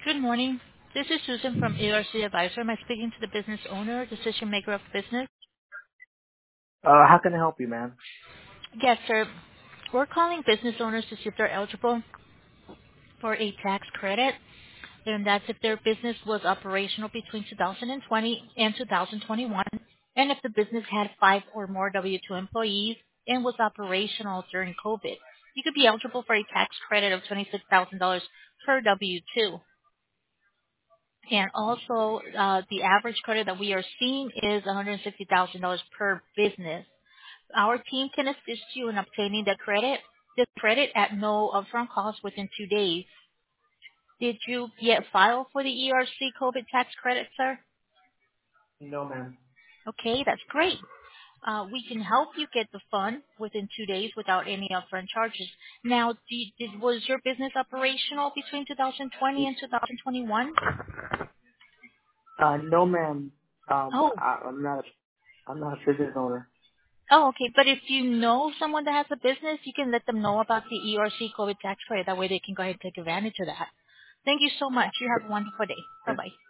Good morning. This is Susan from ARC Advisor. Am I speaking to the business owner, decision maker of the business? How can I help you, ma'am? Yes, sir. We're calling business owners to see if they're eligible for a tax credit, and that's if their business was operational between 2020 and 2021, and if the business had 5 or more W-2 employees and was operational during COVID. You could be eligible for a tax credit of $26,000 per W-2. And also, the average credit that we are seeing is $160,000 per business. Our team can assist you in obtaining the credit at no upfront cost within 2 days. Did you yet file for the ERC COVID tax credit, sir? No, ma'am. Okay, that's great. We can help you get the fund within 2 days without any upfront charges. Now, was your business operational between 2020 and 2021? No, ma'am. Oh, I'm not. I'm not a business owner. Oh, okay. But if you know someone that has a business, you can let them know about the ERC COVID tax credit. That way they can go ahead and take advantage of that. Thank you so much. You have a wonderful day. Bye-bye.